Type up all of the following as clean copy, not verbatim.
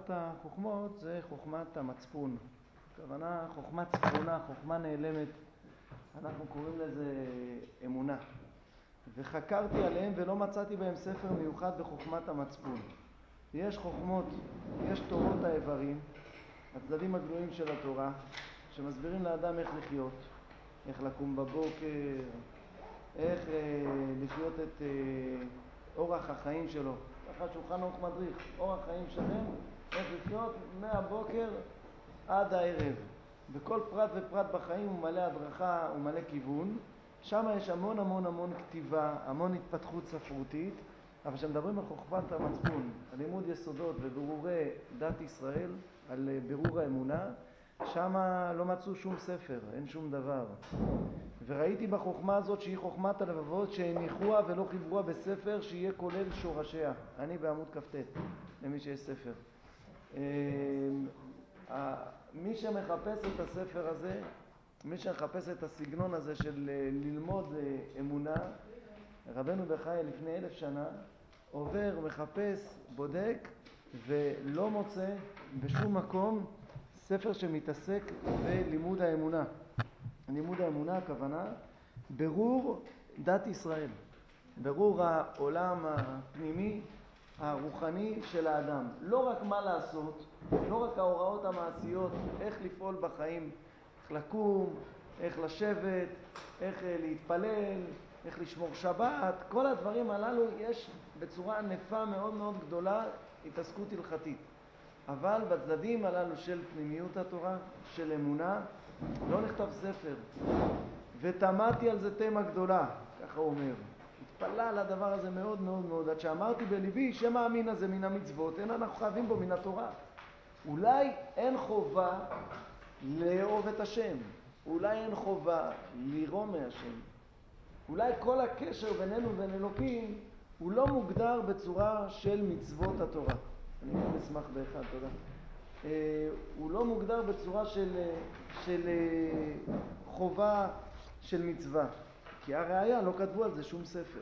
אחת החוכמות זה חוכמת המצפון. הכוונה חוכמת צפונה, חוכמה נעלמת. אנחנו קוראים לזה אמונה. וחקרתי עליהם ולא מצאתי בהם ספר מיוחד בחוכמת המצפון. יש חוכמות, יש תורות האיברים, הצדדים הגלויים של התורה, שמסבירים לאדם איך לחיות, איך לקום בבוקר, איך לחיות את אורח החיים שלו. ככה שולחן ערוך מדריך, אורח חיים שלם, איך לחיות מהבוקר עד הערב. בכל פרט ופרט בחיים הוא מלא הדרכה, הוא מלא כיוון. שם יש המון המון המון כתיבה, המון התפתחות ספרותית, אבל כשמדברים על חוכמת המצפון, על לימוד יסודות ובירורי דת ישראל, על בירור האמונה, שם לא מצאו שום ספר, אין שום דבר. וראיתי בחוכמה הזאת שהיא חוכמת הלבבות שהניחוה ולא חיברוה בספר שיהיה כולל שורשיה. אני בעמוד כ"ט, למי שיש ספר. מי שמחפש את הספר הזה, מי שמחפש את הסגנון הזה של ללמוד אמונה, רבנו בחיי לפני 1000 שנה עובר, מחפש, בודק ולא מוצא בשום מקום ספר שמתעסק בלימוד האמונה. לימוד האמונה הכוונה ברור דת ישראל, ברור העולם הפנימי הרוחני של האדם. לא רק מה לעשות, לא רק ההוראות המעשיות, איך לפעול בחיים, איך לקום, איך לשבת, איך להתפלל, איך לשמור שבת, כל הדברים הללו יש בצורה ענפה מאוד מאוד גדולה התעסקות הלכתית. אבל בצדדים הללו של פנימיות התורה, של אמונה, לא נכתב ספר. ותמדתי על זה תמה גדולה, ככה הוא אומר. התפלא על הדבר הזה מאוד מאוד מאוד, עד שאמרתי בליבי שמאמין הזה מן המצוות, אין אנחנו חייבים בו מן התורה. אולי אין חובה לאהוב את השם, אולי אין חובה לירום מהשם. אולי כל הקשר בינינו ובין אלוקים הוא לא מוגדר בצורה של מצוות התורה. אני גם אשמח באחד, תודה. הוא לא מוגדר בצורה של חובה של מצווה. כי הראיה לא כתבו על זה שום ספר.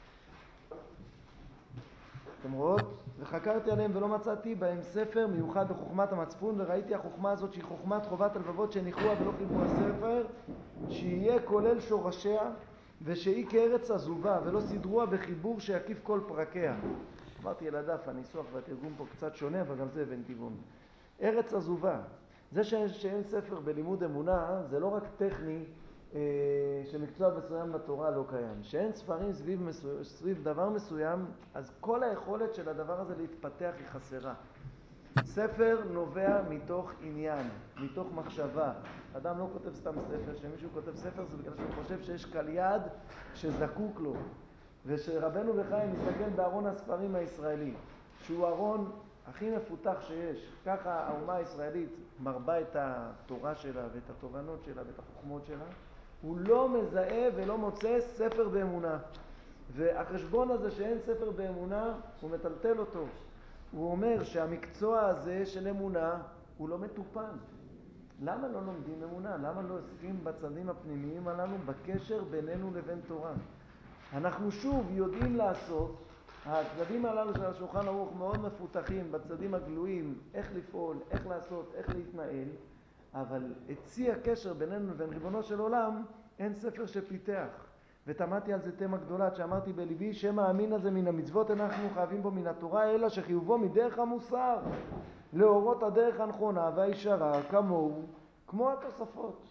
אתם רואות? וחקרתי עליהם ולא מצאתי בהם ספר מיוחד בחוכמת המצפון, וראיתי החוכמה הזאת שהיא חוכמת חובת הלבבות שהניחוה ולא חיברו הספר, שיהיה כולל שורשיה, ושהיא כארץ עזובה ולא סידרוה בחיבור שיקיף כל פרקיה. אמרתי על הדף, הניסוח והתרגום פה קצת שונה, אבל גם זה בן טבעון. ארץ עזובה. זה שאין ספר בלימוד אמונה, זה לא רק טכני, שמקצוע מסוים בתורה לא קיים. שאין ספרים סביב דבר מסוים, אז כל היכולת של הדבר הזה להתפתח היא חסרה. ספר נובע מתוך עניין, מתוך מחשבה. אדם לא כותב סתם ספר, שמישהו כותב ספר זה בגלל שהוא חושב שיש קהל יעד שזקוק לו. ושרבנו בחיי מסתכל בארון הספרים הישראלי, שהוא ארון הכי מפותח שיש. ככה האומה הישראלית מרבה את התורה שלה ואת התובנות שלה ואת החוכמות שלה. הוא לא מזהה ולא מוצא ספר באמונה. והחשבון הזה שאין ספר באמונה, הוא מטלטל אותו. הוא אומר שהמקצוע הזה של אמונה הוא לא מטופל. למה לא לומדים אמונה? למה לא עוסקים בצדדים הפנימיים הללו בקשר בינינו לבין תורה? אנחנו שוב יודעים לעשות, הצדדים הללו של השולחן ערוך מאוד מפותחים בצדדים הגלויים, איך לפעול, איך לעשות, איך להתנהל, אבל הצי הקשר בינינו לבין ריבונו של עולם, אין ספר שפיתח. ותמדתי על זה תמה גדולה, שאמרתי בליבי שמאמין הזה מן המצוות אנחנו חייבים בו מן התורה, אלא שחיובו מדרך המוסר, להורות הדרך הנכונה והישרה כמוהו, כמו התוספות.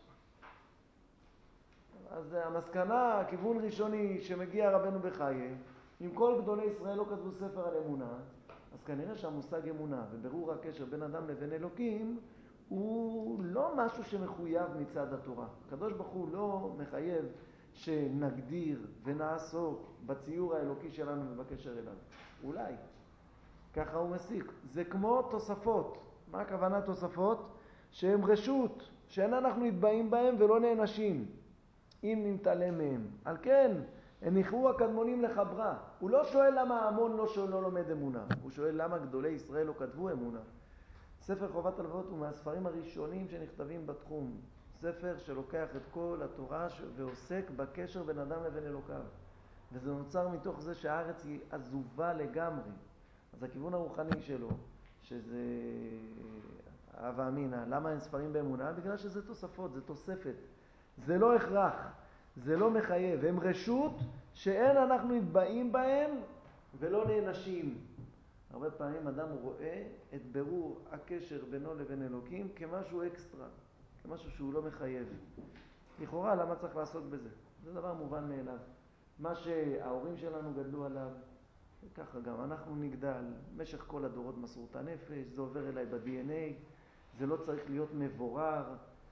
אז המסקנה, הכיוון ראשוני שמגיע רבנו בחיי, אם כל גדולי ישראל לא כתבו ספר על אמונה, אז כנראה שהמושג אמונה וברור הקשר בין אדם לבין אלוקים הוא לא משהו שמחויב מצד התורה. הקדוש ברוך הוא לא מחייב שנגדיר ונעסוק בציור האלוקי שלנו ובקשר אליו. אולי. ככה הוא מסיק. זה כמו תוספות. מה הכוונה תוספות? שהם רשות, שאין אנחנו נתבעים בהם ולא נענשים. אם נתעלם מהם. על כן, הם ניחרו הקדמונים לחברה. הוא לא שואל למה ההמון לא לומד אמונה. הוא שואל למה גדולי ישראל לא כתבו אמונה. ספר חובת הלבבות הוא מהספרים הראשונים שנכתבים בתחום. ספר שלוקח את כל התורה ועוסק בקשר בין אדם לבין אלוקיו. וזה נוצר מתוך זה שהארץ היא עזובה לגמרי. אז הכיוון הרוחני שלו, שזה אהבה אמינא. למה אין ספרים באמונה? בגלל שזה תוספות, זה תוספת. זה לא הכרח, זה לא מחייב. הם רשות שאין אנחנו נתבעים בהם ולא נענשים. הרבה פעמים אדם רואה את בירור הקשר בינו לבין אלוקים כמשהו אקסטרה, כמשהו שהוא לא מחייב. לכאורה, למה צריך לעסוק בזה? זה דבר מובן מאליו. מה שההורים שלנו גדלו עליו, ככה גם אנחנו נגדל. במשך כל הדורות מסרו את הנפש, זה עובר אליי ב-DNA, זה לא צריך להיות מבורר.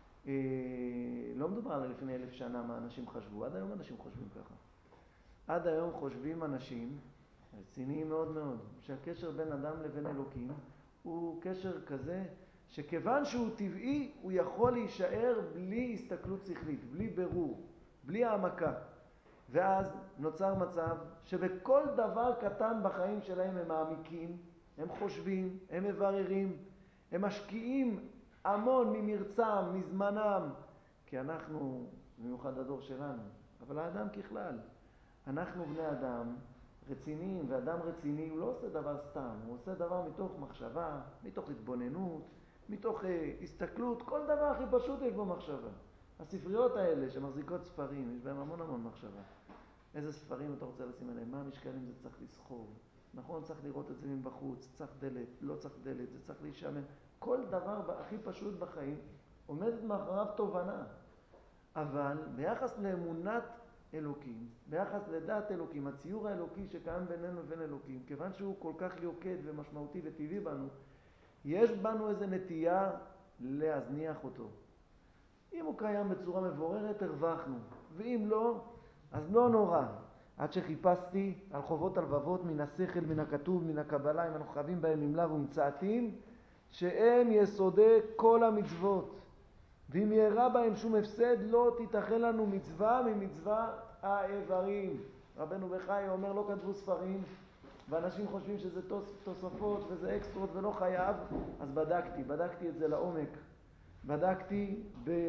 לא מדובר על לפני 1000 שנה מה אנשים חשבו, עד היום אנשים חושבים ככה. עד היום חושבים אנשים, רציניים מאוד מאוד, שהקשר בין אדם לבין אלוקים הוא קשר כזה שכיוון שהוא טבעי הוא יכול להישאר בלי הסתכלות שכלית, בלי ברור, בלי העמקה. ואז נוצר מצב שבכל דבר קטן בחיים שלהם הם מעמיקים, הם חושבים, הם מבררים, הם משקיעים המון ממרצם, מזמנם, כי אנחנו, במיוחד הדור שלנו, אבל האדם ככלל, אנחנו בני אדם רציניים, ואדם רציני הוא לא עושה דבר סתם, הוא עושה דבר מתוך מחשבה, מתוך התבוננות, מתוך הסתכלות, כל דבר הכי פשוט יש בו מחשבה. הספריות האלה שמחזיקות ספרים, יש בהם המון המון מחשבה. איזה ספרים אתה רוצה לשים עליהם? מה המשקלים זה צריך לסחוב? נכון, צריך לראות את זה מבחוץ, צריך דלת, לא צריך דלת, זה צריך להישמר. כל דבר הכי פשוט בחיים עומדת מאחוריו תובנה. אבל ביחס לאמונת אלוקים, ביחס לדעת אלוקים, הציור האלוקי שקיים בינינו ובין אלוקים, כיוון שהוא כל כך יוקד ומשמעותי וטבעי בנו, יש בנו איזו נטייה להזניח אותו. אם הוא קיים בצורה מבוררת, הרווחנו. ואם לא, אז לא נורא. עד שחיפשתי על חובות הלבבות מן השכל, מן הכתוב, מן הקבלה, אם אנחנו חייבים בהם ממלא ומצאתים, שהם יסודי כל המצוות. ואם יראה בהם שום הפסד, לא תיתכן לנו מצווה ממצווה האיברים. רבנו בחי אומר, לא כתבו ספרים, ואנשים חושבים שזה תוספות וזה אקסטרות ולא חייב, אז בדקתי את זה לעומק. בדקתי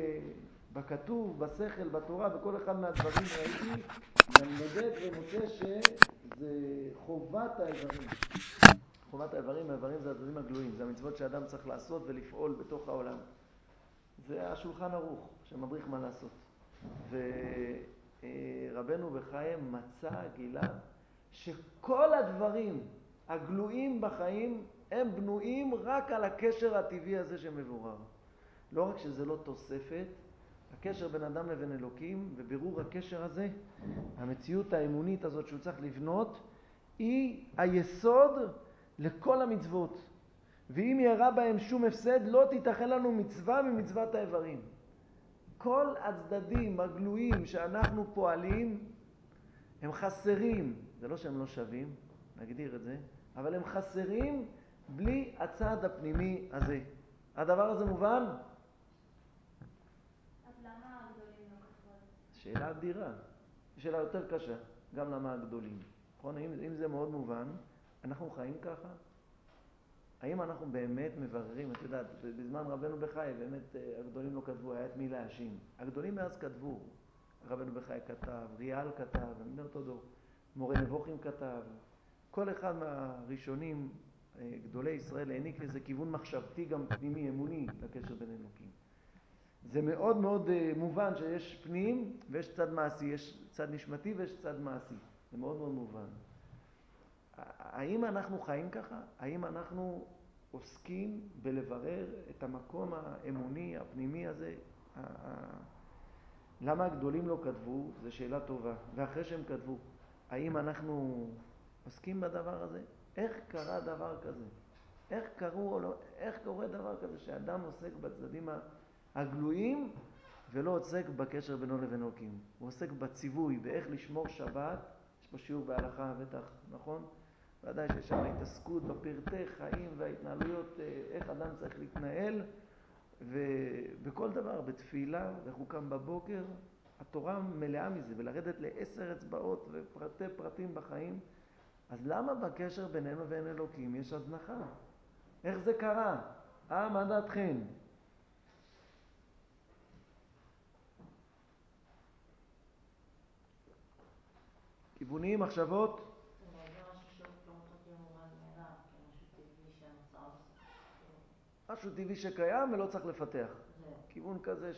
בכתוב, בשכל, בתורה, בכל אחד מהדברים ראיתי, ואני בודק ומוצא שזה חובת האיברים. חובת האיברים, האיברים זה הדברים הגלויים, זה המצוות שאדם צריך לעשות ולפעול בתוך העולם. זה השולחן ערוך שמדריך מה לעשות. ורבנו בחיים מצא, גילה, שכל הדברים הגלויים בחיים הם בנויים רק על הקשר הטבעי הזה שמבורר. לא רק שזה לא תוספת, הקשר בין אדם לבין אלוקים, ובירור הקשר הזה, המציאות האמונית הזאת שהוא צריך לבנות, היא היסוד לכל המצוות. ואם יראה בהם שום הפסד, לא תיתכן לנו מצווה ממצוות האיברים. כל הצדדים הגלויים שאנחנו פועלים, הם חסרים. זה לא שהם לא שווים, נגדיר את זה, אבל הם חסרים בלי הצד הפנימי הזה. הדבר הזה מובן? אז למה הגדולים לא כתבו? שאלה אדירה. שאלה יותר קשה, גם למה הגדולים. נכון? אם זה מאוד מובן, אנחנו חיים ככה? האם אנחנו באמת מבררים? את יודעת, בזמן רבנו בחי, באמת הגדולים לא כתבו, היה את מי להאשים. הגדולים מאז כתבו. רבנו בחי כתב, ריאל כתב, אני אותו דור. מורה נבוכים כתב. כל אחד מהראשונים, גדולי ישראל, העניק לזה כיוון מחשבתי גם פנימי, אמוני, לקשר בין אלוקים. זה מאוד מאוד מובן שיש פנים ויש צד מעשי, יש צד נשמתי ויש צד מעשי. זה מאוד מאוד מובן. האם אנחנו חיים ככה? האם אנחנו עוסקים בלברר את המקום האמוני, הפנימי הזה? למה הגדולים לא כתבו? זו שאלה טובה. ואחרי שהם כתבו, האם אנחנו עוסקים בדבר הזה? איך קרה דבר כזה? איך קורה דבר כזה שאדם עוסק בצדדים הגלויים ולא עוסק בקשר בינו לבין אלוקים? הוא עוסק בציווי, באיך לשמור שבת. יש פה שיעור בהלכה בטח, נכון? ודאי שיש שם התעסקות בפרטי חיים וההתנהלויות, איך אדם צריך להתנהל, ובכל דבר, בתפילה, איך הוא קם בבוקר, התורה מלאה מזה, ולרדת ל10 אצבעות ופרטי פרטים בחיים. אז למה בקשר בינינו ובין אלוקים יש הזנחה? איך זה קרה? מה דעתכם? כיוונים, מחשבות? זה משהו שלא צריך להיות מובן מאליו, כמשהו טבעי שנוצר בסופו משהו טבעי שקיים ולא צריך לפתח. כיוון כזה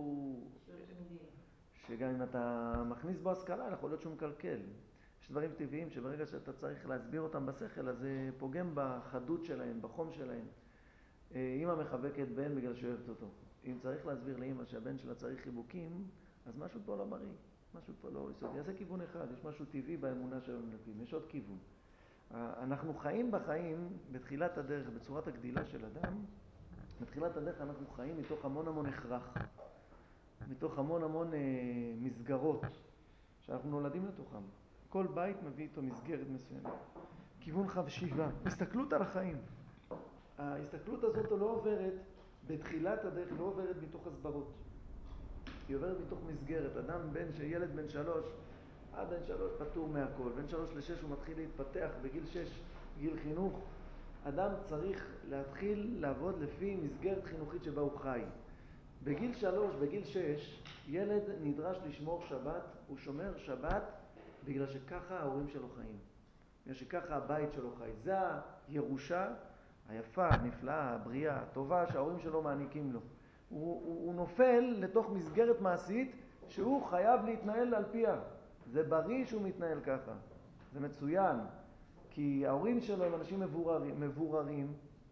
שגם אם אתה מכניס בו השכלה, יכול להיות שהוא מקלקל. יש דברים טבעיים שברגע שאתה צריך להסביר אותם בשכל, אז זה פוגם בחדות שלהם, בחום שלהם. אמא מחבקת בן בגלל שאוהבת אותו. אם צריך להסביר לאמא שהבן שלה צריך חיבוקים, אז משהו פה לא בריא, משהו פה לא יסודי. אז זה כיוון אחד, יש משהו טבעי באמונה של המלכים, יש עוד כיוון. אנחנו חיים בחיים, בתחילת הדרך, בצורת הגדילה של אדם, בתחילת הדרך אנחנו חיים מתוך המון המון הכרח, מתוך המון המון מסגרות שאנחנו נולדים לתוכם. כל בית מביא איתו מסגרת מסוימת. כיוון חשיבה, הסתכלות על החיים. ההסתכלות הזאת לא עוברת, בתחילת הדרך לא עוברת מתוך הסברות. היא עוברת מתוך מסגרת. אדם ילד בן 3, עד בן 3 פטור מהכל. בין 3 ל-6 הוא מתחיל להתפתח, בגיל 6, גיל חינוך. אדם צריך להתחיל לעבוד לפי מסגרת חינוכית שבה הוא חי. בגיל 3, בגיל 6, ילד נדרש לשמור שבת, הוא שומר שבת בגלל שככה ההורים שלו חיים. בגלל שככה הבית שלו חי. זה הירושה היפה, הנפלאה, הבריאה, הטובה שההורים שלו מעניקים לו. הוא נופל לתוך מסגרת מעשית שהוא חייב להתנהל על פיה. זה בריא שהוא מתנהל ככה. זה מצוין. כי ההורים שלו הם אנשים מבוררים,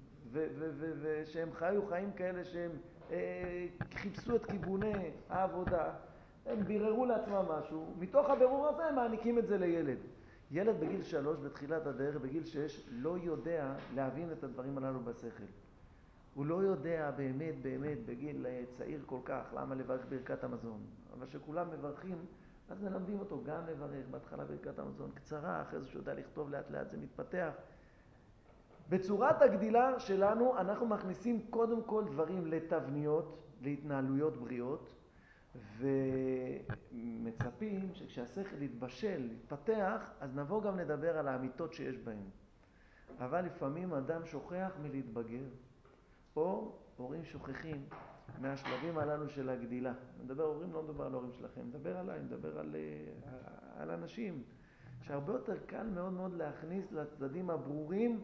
ושהם חיו חיים כאלה שהם חיפשו את כיווני העבודה, הם ביררו לעצמם משהו, מתוך הבירור הזה הם מעניקים את זה לילד. ילד בגיל 3, בתחילת הדרך, בגיל 6, לא יודע להבין את הדברים הללו בשכל. הוא לא יודע באמת, בגיל צעיר כל כך, למה לברך ברכת המזון. אבל שכולם מברכים, אז מלמדים אותו גם לברך, בהתחלה ברכת המזון קצרה, אחרי זה שהוא יודע לכתוב לאט לאט, זה מתפתח. בצורת הגדילה שלנו, אנחנו מכניסים קודם כל דברים לתבניות, להתנהלויות בריאות, ומצפים שכשהשכל יתבשל, יתפתח, אז נבוא גם לדבר על האמיתות שיש בהם. אבל לפעמים אדם שוכח מלהתבגר, או הורים שוכחים מהשלבים הללו של הגדילה. הורים לא מדבר על הורים שלכם, מדבר עליי, מדבר על אנשים, שהרבה יותר קל מאוד מאוד להכניס לצדדים הברורים,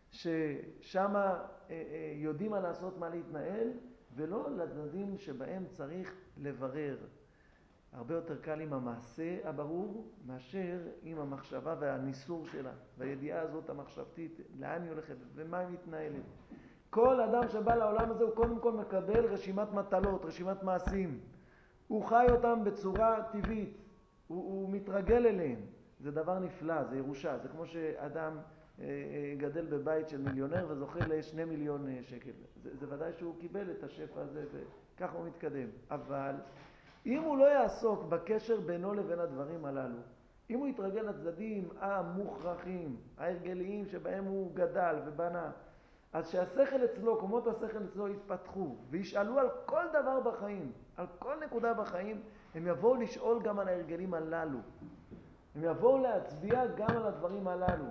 ששם יודעים מה לעשות, מה להתנהל, ולא לצדדים שבהם צריך לברר. הרבה יותר קל עם המעשה הברור, מאשר עם המחשבה והניסור שלה, והידיעה הזאת המחשבתית, לאן היא הולכת ומה היא מתנהלת. כל אדם שבא לעולם הזה הוא קודם כל מקבל רשימת מטלות, רשימת מעשים. הוא חי אותם בצורה טבעית, הוא מתרגל אליהם. זה דבר נפלא, זה ירושה. זה כמו שאדם גדל בבית של מיליונר וזוכה ל2 מיליון שקל. זה ודאי שהוא קיבל את השפע הזה וככה הוא מתקדם. אבל אם הוא לא יעסוק בקשר בינו לבין הדברים הללו, אם הוא יתרגל לצדדים המוכרחים, ההרגליים שבהם הוא גדל ובנה, אז שהשכל אצלו, קומות השכל אצלו יתפתחו וישאלו על כל דבר בחיים, על כל נקודה בחיים, הם יבואו לשאול גם על ההרגלים הללו. הם יבואו להצביע גם על הדברים הללו.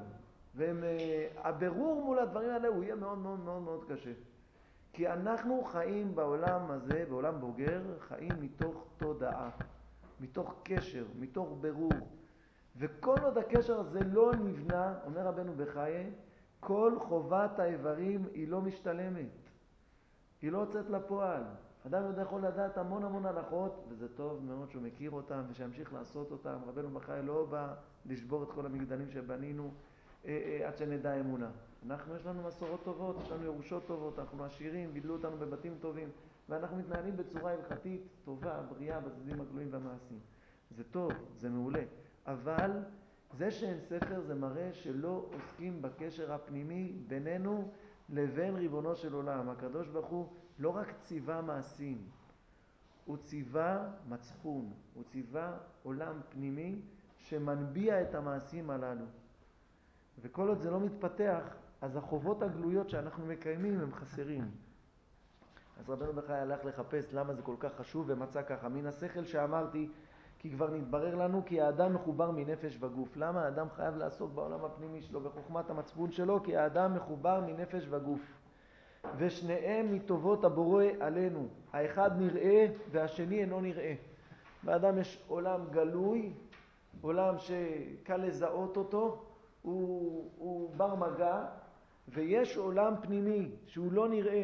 והבירור מול הדברים האלה הוא יהיה מאוד מאוד מאוד מאוד קשה. כי אנחנו חיים בעולם הזה, בעולם בוגר, חיים מתוך תודעה, מתוך קשר, מתוך בירור. וכל עוד הקשר הזה לא נבנה, אומר רבנו בחיי, כל חובת האיברים היא לא משתלמת. היא לא יוצאת לפועל. אדם יכול לדעת המון המון הלכות, וזה טוב מאוד שהוא מכיר אותם ושימשיך לעשות אותם. רבנו בחיי לא בא לשבור את כל המגדלים שבנינו עד שנדע אמונה. יש לנו מסורות טובות, יש לנו ירושות טובות, אנחנו עשירים, גידלו אותנו בבתים טובים, ואנחנו מתנהלים בצורה הלכתית טובה, בריאה, בצדדים הגלויים והמעשים. זה טוב, זה מעולה. אבל זה שאין ספר זה מראה שלא עוסקים בקשר הפנימי בינינו לבין ריבונו של עולם. הקדוש ברוך הוא לא רק ציווה מעשים, הוא ציווה מצפון, הוא ציווה עולם פנימי שמנביע את המעשים הללו. וכל עוד זה לא מתפתח, אז החובות הגלויות שאנחנו מקיימים הם חסרים. אז רבנו בחיי הלך לחפש למה זה כל כך חשוב ומצא ככה. מן השכל שאמרתי, כי כבר נתברר לנו כי האדם מחובר מנפש וגוף. למה האדם חייב לעסוק בעולם הפנימי שלו, בחוכמת המצפון שלו? כי האדם מחובר מנפש וגוף. ושניהם מטובות הבורא עלינו. האחד נראה והשני אינו נראה. באדם יש עולם גלוי, עולם שקל לזהות אותו, הוא בר מגע, ויש עולם פנימי שהוא לא נראה.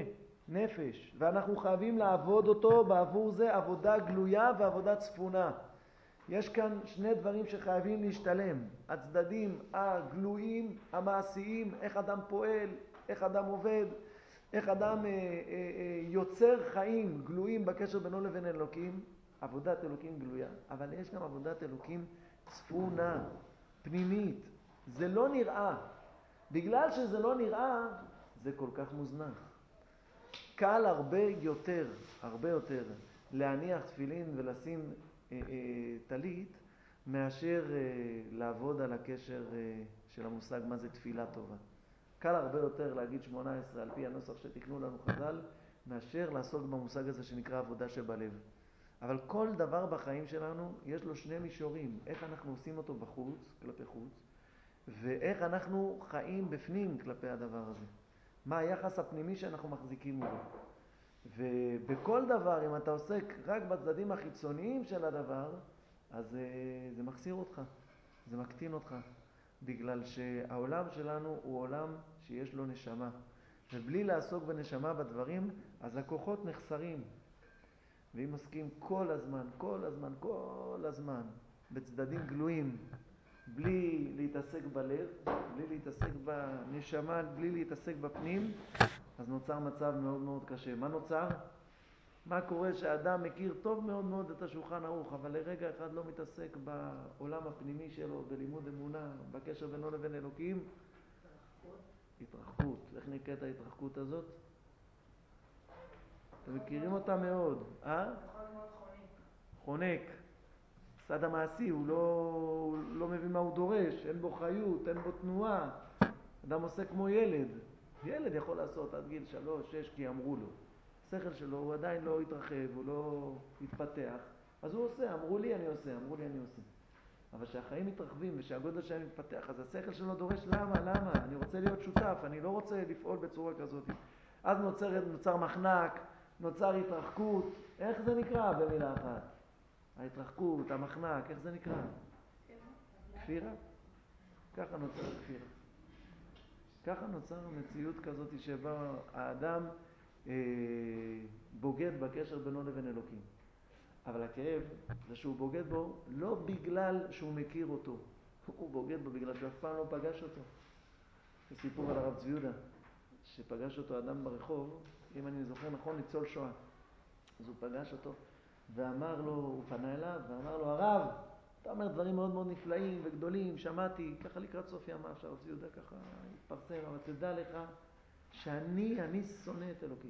נפש, ואנחנו חייבים לעבוד אותו בעבור זה עבודה גלויה ועבודה צפונה. יש כאן שני דברים שחייבים להשתלם, הצדדים הגלויים, המעשיים, איך אדם פועל, איך אדם עובד, איך אדם יוצר חיים גלויים בקשר בינו לבין אלוקים, עבודת אלוקים גלויה, אבל יש גם עבודת אלוקים צפונה, פנימית. זה לא נראה. בגלל שזה לא נראה, זה כל כך מוזנח. קל הרבה יותר להניח תפילין ולשים טלית, מאשר לעבוד על הקשר של המושג מה זה תפילה טובה. קל הרבה יותר להגיד 18 על פי הנוסח שתקנו לנו חז"ל, מאשר לעסוק במושג הזה שנקרא עבודה שבלב. אבל כל דבר בחיים שלנו יש לו שני מישורים, איך אנחנו עושים אותו בחוץ, כלפי חוץ, ואיך אנחנו חיים בפנים כלפי הדבר הזה. מה היחס הפנימי שאנחנו מחזיקים מולו. ובכל דבר, אם אתה עוסק רק בצדדים החיצוניים של הדבר, אז זה מחסיר אותך, זה מקטין אותך. בגלל שהעולם שלנו הוא עולם שיש לו נשמה. ובלי לעסוק בנשמה בדברים, אז הכוחות נחסרים. ואם עוסקים כל הזמן, בצדדים גלויים, בלי להתעסק בלב, בלי להתעסק בנשמה, בלי להתעסק בפנים, אז נוצר מצב מאוד מאוד קשה. מה נוצר? מה קורה שהאדם מכיר טוב מאוד מאוד את השולחן ערוך, אבל לרגע אחד לא מתעסק בעולם הפנימי שלו, בלימוד אמונה, בקשר בינו לבין אלוקים? התרחקות. איך נקראת ההתרחקות הזאת? אתם מכירים אותה מאוד. חונק. הצד המעשי, הוא לא מבין מה הוא דורש, אין בו חיות, אין בו תנועה. אדם עושה כמו ילד. ילד יכול לעשות עד גיל 3-6 כי אמרו לו. השכל שלו הוא עדיין לא התרחב, הוא לא התפתח. אז הוא עושה, אמרו לי אני עושה. אבל כשהחיים מתרחבים ושהגודל שלהם מתפתח, אז השכל שלו דורש למה? אני רוצה להיות שותף, אני לא רוצה לפעול בצורה כזאת. אז נוצר מחנק, נוצר התרחקות. איך זה נקרא במילה אחת? ההתרחקות, המחנק, איך זה נקרא? כפירה. ככה נוצר כפירה. ככה נוצר מציאות כזאת שבה האדם בוגד בקשר בינו לבין אלוקים. אבל הכאב זה שהוא בוגד בו לא בגלל שהוא מכיר אותו. הוא בוגד בו בגלל שהוא אף פעם לא פגש אותו. זה סיפור על הרב צבי יהודה, שפגש אותו אדם ברחוב, אם אני זוכר נכון, ניצול שואה. אז הוא פגש אותו ואמר לו, הוא פנה אליו ואמר לו, הרב, אתה אומר דברים מאוד מאוד נפלאים וגדולים, שמעתי, ככה לקראת סוף ימיו, שהרב צבי יהודה ככה התפרסם, אבל תדע לך שאני שונא את אלוקים.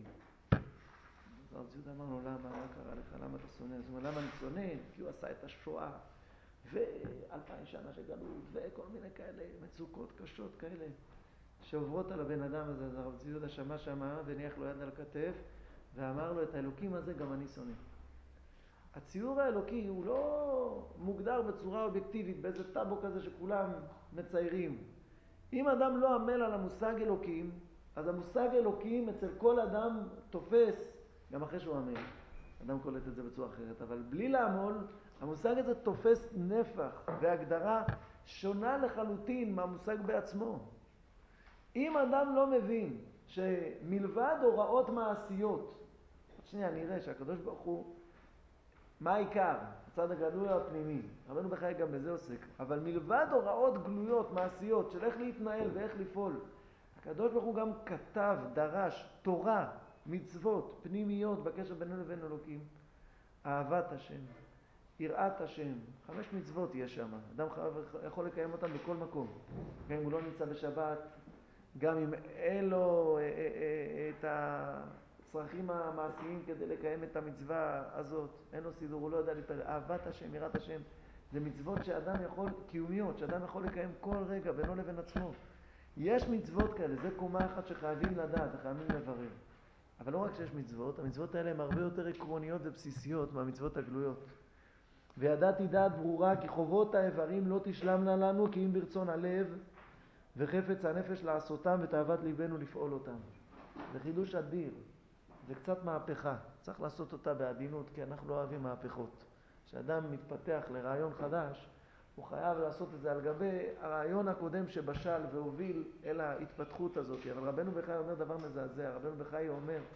אז הרב צבי יהודה אמר לו, למה? מה קרה לך? למה אתה שונא? אז הוא אומר, למה אני שונא? כי הוא עשה את השואה, ו2000 שנה שגלות, וכל מיני כאלה מצוקות קשות כאלה, שעוברות על הבן אדם הזה. אז הרב צבי יהודה שמע וניח לו יד על הכתף, ואמר לו, את האלוקים הזה גם אני שונא. הציור האלוקי הוא לא מוגדר בצורה אובייקטיבית, באיזה טאבו כזה שכולם מציירים. אם אדם לא עמל על המושג אלוקים, אז המושג אלוקים אצל כל אדם תופס, גם אחרי שהוא עמל. אדם קולט את זה בצורה אחרת, אבל בלי לעמול, המושג הזה תופס נפח והגדרה שונה לחלוטין מהמושג בעצמו. אם אדם לא מבין שמלבד הוראות מעשיות, שנייה נראה שהקדוש ברוך הוא, מה העיקר? הצד הגלוי או הפנימי? רבנו בחיי גם בזה עוסק. אבל מלבד הוראות גלויות, מעשיות, של איך להתנהל ואיך לפעול, הקדוש ברוך הוא גם כתב, דרש, תורה, מצוות, פנימיות בקשר בינו לבין אלוקים. אהבת השם, יראת השם, 5 מצוות יש שם. אדם יכול לקיים אותם בכל מקום. גם אם הוא לא נמצא בשבת, גם אם אין לו את הצרכים המעשיים כדי לקיים את המצווה הזאת, אין לו סידור, הוא לא יודע להתפלל. אהבת השם, יראת השם, זה מצוות שאדם יכול, קיומיות, שאדם יכול לקיים כל רגע בינו לבין עצמו. יש מצוות כאלה, זה קומה אחת שחייבים לדעת, חייבים לברר. אבל לא רק שיש מצוות, המצוות האלה הן הרבה יותר עקרוניות ובסיסיות מהמצוות הגלויות. וידעתי דעת ברורה כי חובות האיברים לא תשלמנה לנו כי אם ברצון הלב וחפץ הנפש לעשותם ותאוות ליבנו לפעול אותם. זה חידוש אדיר, זה קצת מהפכה, צריך לעשות אותה בעדינות כי אנחנו לא אוהבים מהפכות. כשאדם מתפתח לרעיון חדש, הוא חייב לעשות את זה על גבי הרעיון הקודם שבשל והוביל אל ההתפתחות הזאת. אבל רבנו בחיי אומר דבר מזעזע, רבנו בחיי אומר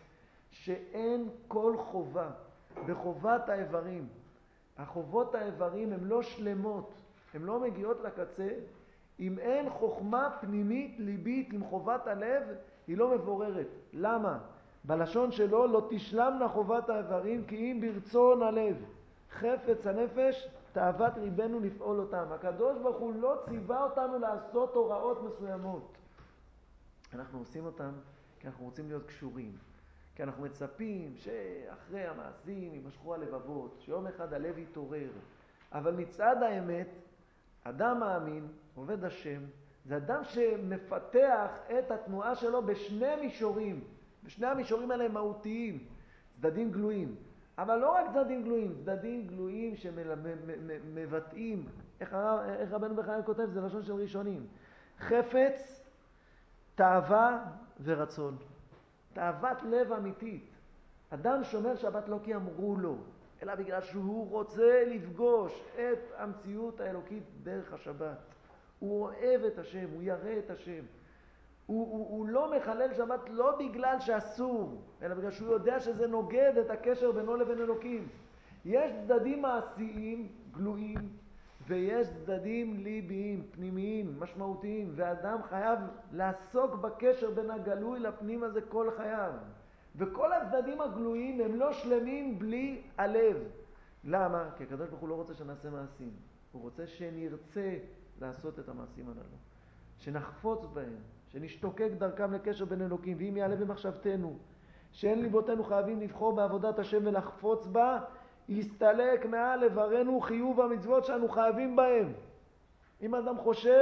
שאין כל חובה בחובת האיברים. החובות האיברים הן לא שלמות, הן לא מגיעות לקצה. אם אין חוכמה פנימית ליבית עם חובת הלב, היא לא מבוררת. למה? בלשון שלו, לא תשלמנה חובת האיברים כי אם ברצון הלב. חפץ הנפש, תאוות ריבנו לפעול אותם. הקדוש ברוך הוא לא ציווה אותנו לעשות הוראות מסוימות. אנחנו עושים אותם כי אנחנו רוצים להיות קשורים. כי אנחנו מצפים שאחרי המעשים יימשכו הלבבות, שיום אחד הלב יתעורר. אבל מצד האמת, אדם מאמין, עובד השם, זה אדם שמפתח את התנועה שלו בשני מישורים. בשני המישורים האלה הם מהותיים, צדדים גלויים. אבל לא רק צדדים גלויים, צדדים גלויים שמבטאים, איך רבנו בחיי כותב? זה לשון של ראשונים. חפץ, תאווה ורצון. תאוות לב אמיתית. אדם שומר שבת לא כי אמרו לו, אלא בגלל שהוא רוצה לפגוש את המציאות האלוקית דרך השבת. הוא אוהב את השם, הוא ירא את השם. הוא לא מחלל שבת לא בגלל שאסור, אלא בגלל שהוא יודע שזה נוגד את הקשר בינו לבין אלוקים. יש צדדים מעשיים, גלויים, ויש צדדים ליביים, פנימיים, משמעותיים, ואדם חייב לעסוק בקשר בין הגלוי לפנים הזה כל חייו. וכל הצדדים הגלויים הם לא שלמים בלי הלב. למה? כי הקדוש ברוך הוא לא רוצה שנעשה מעשים. הוא רוצה שנרצה לעשות את המעשים הללו. שנחפוץ בהם, שנשתוקק דרכם לקשר בין אלוקים. ואם יעלה במחשבתנו, שאין ליבותינו חייבים לבחור בעבודת השם ולחפוץ בה, יסתלק מעל לברנו חיוב המצוות שאנו חייבים בהם. אם אדם חושב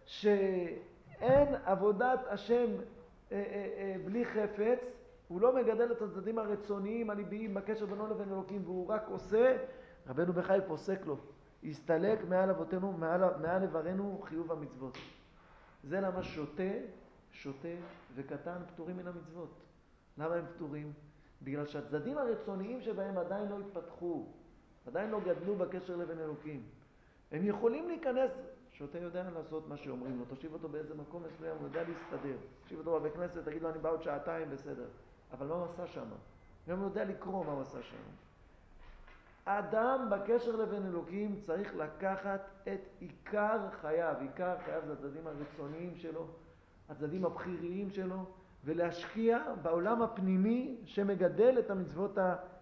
שאין עבודת השם בלי חפץ, הוא לא מגדל את הצדדים הרצוניים, הליביים, בקשר בינו לבין אלוקים, והוא רק עושה, רבנו בחיי פוסק לו, יסתלק מעל אבותינו, מעל לברנו חיוב המצוות. זה למה שוטה וקטן פטורים מן המצוות. למה הם פטורים? בגלל שהצדדים הרצוניים שבהם עדיין לא התפתחו, עדיין לא גדלו בקשר לבין אלוקים. הם יכולים להיכנס, שוטה יודע לעשות מה שאומרים לו, תושיב אותו באיזה מקום מסוים, הוא יודע להסתדר. תושיב אותו בבית כנסת, תגיד לו אני בא עוד שעתיים, בסדר. אבל מה הוא עשה שם? גם הוא יודע לקרוא מה הוא עשה שם. האדם בקשר לבין אלוקים צריך לקחת את עיקר חייו. עיקר חייו זה הצדדים הרצוניים שלו, הצדדים הבחיריים שלו, ולהשקיע בעולם הפנימי שמגדל את המצוות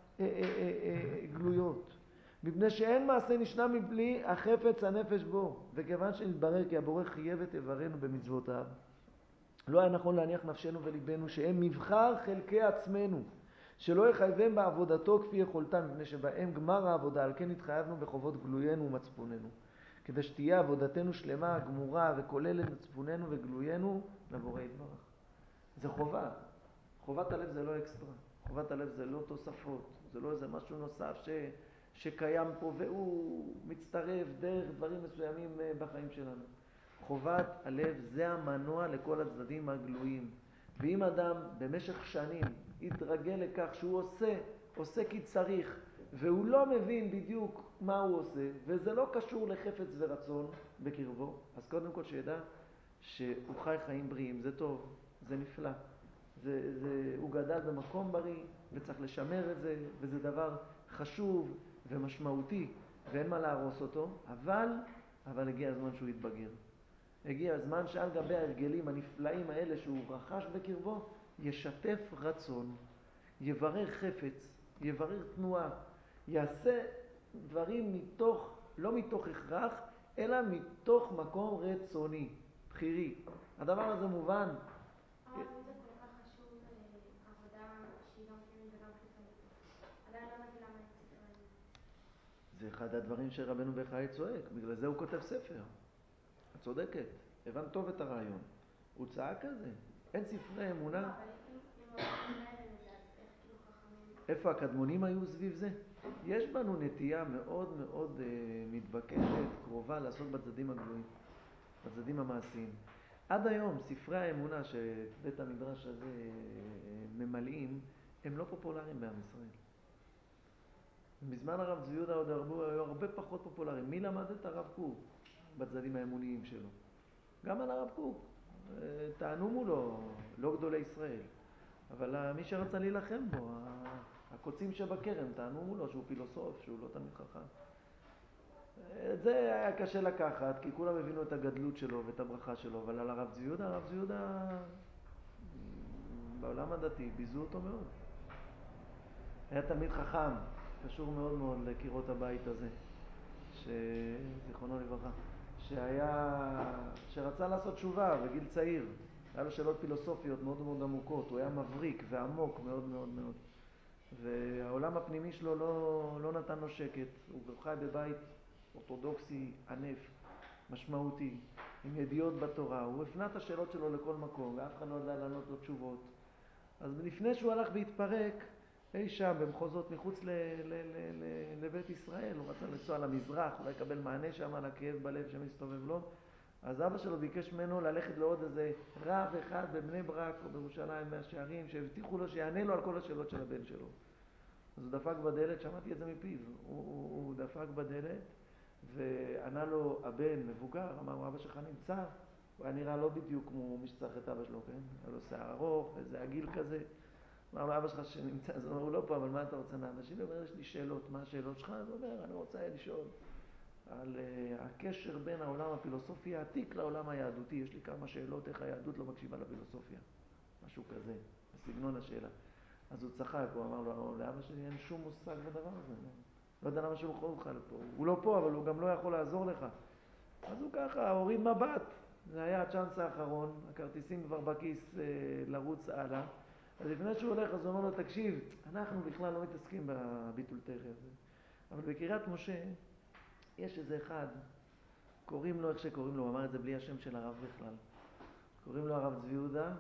הגלויות. מפני שאין מעשה נשנה מבלי החפץ הנפש בו, וכיוון שנתברר כי הבורא חייב את איברנו במצוותיו, לא היה נכון להניח נפשנו וליבנו שהם מבחר חלקי עצמנו, שלא יחייבם בעבודתו כפי יכולתם, מפני שבהם גמר העבודה, על כן התחייבנו בחובות גלוינו ומצפוננו, כדי שתהיה עבודתנו שלמה, גמורה וכוללת מצפוננו וגלוינו לבורא יתברך. זה חובה. חובת הלב זה לא אקסטרה. חובת הלב זה לא תוספות. זה לא איזה משהו נוסף שקיים פה והוא מצטרף דרך דברים מסוימים בחיים שלנו. חובת הלב זה המנוע לכל הצדדים הגלויים. ואם אדם במשך שנים יתרגל לכך שהוא עושה כי צריך, והוא לא מבין בדיוק מה הוא עושה, וזה לא קשור לחפץ ורצון בקרבו, אז קודם כל שידע שהוא חי חיים בריאים, זה טוב, זה נפלא. הוא גדל במקום בריא וצריך לשמר את זה, וזה דבר חשוב ומשמעותי ואין מה להרוס אותו, אבל הגיע הזמן שהוא יתבגר. הגיע הזמן שעל גבי ההרגלים הנפלאים האלה שהוא רכש בקרבו, ישתף רצון, יברר חפץ, יברר תנועה, יעשה דברים לא מתוך הכרח, אלא מתוך מקום רצוני, בחירי. הדבר הזה מובן. אבל זה כל כך חשוב עבודה שהיא גם פנימית וגם חיצונית. עדיין לא מבין למה אין ספר האמת. זה אחד הדברים שרבנו בחיי צועק, בגלל זה הוא כותב ספר. את צודקת, הבנת טוב את הרעיון. הוא צעק על זה. אין ספרי אמונה. אבל אם לא מבין את זה, אז איך כאילו חכמים? איפה הקדמונים היו סביב זה? יש בנו נטייה מאוד מאוד מתבקשת, קרובה לעשות בצדדים הגלויים, בצדדים המעשיים. עד היום ספרי האמונה שבית המדרש הזה ממלאים, הם לא פופולריים בעם ישראל. בזמן הרב צבי יהודה עוד היו הרבה פחות פופולריים. מי למד את הרב קוק בצדדים האמוניים שלו? גם על הרב קוק. טענו מולו, לא גדולי ישראל. אבל מי שרצה להילחם בו, הקוצים שבקרם, טענו לו שהוא פילוסוף, שהוא לא תלמיד חכם. את זה היה קשה לקחת, כי כולם הבינו את הגדלות שלו ואת הברכה שלו, אבל על הרב צבי יהודה, בעולם הדתי, ביזו אותו מאוד. היה תלמיד חכם, קשור מאוד מאוד לקירות הבית הזה, זיכרונו לברכה, שרצה לעשות תשובה בגיל צעיר. היה לו שאלות פילוסופיות מאוד מאוד עמוקות, הוא היה מבריק ועמוק מאוד מאוד מאוד. והעולם הפנימי שלו לא נתן לו שקט. הוא חי בבית אורתודוקסי ענף, משמעותי, עם ידיעות בתורה. הוא הפנה את השאלות שלו לכל מקום, ואף אחד לא ידע לענות לו תשובות. אז לפני שהוא הלך והתפרק, אי שם במחוזות מחוץ לבית ישראל, הוא רצה לנסוע למזרח, אולי לקבל מענה שם על הכאב בלב שמסתובב לו. אז אבא שלו ביקש ממנו ללכת לעוד איזה רב אחד בבני ברק או בירושלים מהשערים, שהבטיחו לו שיענה לו על כל השאלות של הבן שלו. אז הוא דפק בדלת, שמעתי את זה מפיו, הוא דפק בדלת וענה לו הבן מבוגר, אמר, אבא שלך נמצא? הוא היה נראה לא בדיוק כמו מי שצריך את אבא שלו, כן? היה לו שיער ארוך, איזה עגיל כזה. אמר לו, אבא שלך שנמצא, אז הוא אומר, הוא לא פה, אבל מה אתה רוצה מאבא שלי? הוא אומר, יש לי שאלות, מה השאלות שלך? הוא אומר, אני רוצה לשאול על הקשר בין העולם הפילוסופי העתיק לעולם היהדותי. יש לי כמה שאלות איך היהדות לא מקשיבה לפילוסופיה. משהו כזה, בסגנון השאלה. אז הוא צחק, הוא אמר לו, לאבא שלי אין שום מושג בדבר הזה. לא יודע למה שהוא יכול אותך לפה. הוא לא פה, אבל הוא גם לא יכול לעזור לך. אז הוא ככה, הוריד מבט. זה היה הצ'אנס האחרון, הכרטיסים כבר בכיס לרוץ הלאה. אז לפני שהוא הולך, אז הוא אומר לו, תקשיב, אנחנו בכלל לא מתעסקים בביטול תרא הזה. אבל בקריית משה, יש איזה אחד, קוראים לו איך שקוראים לו, הוא אמר את זה בלי השם של הרב בכלל. קוראים לו הרב צבי יהודה.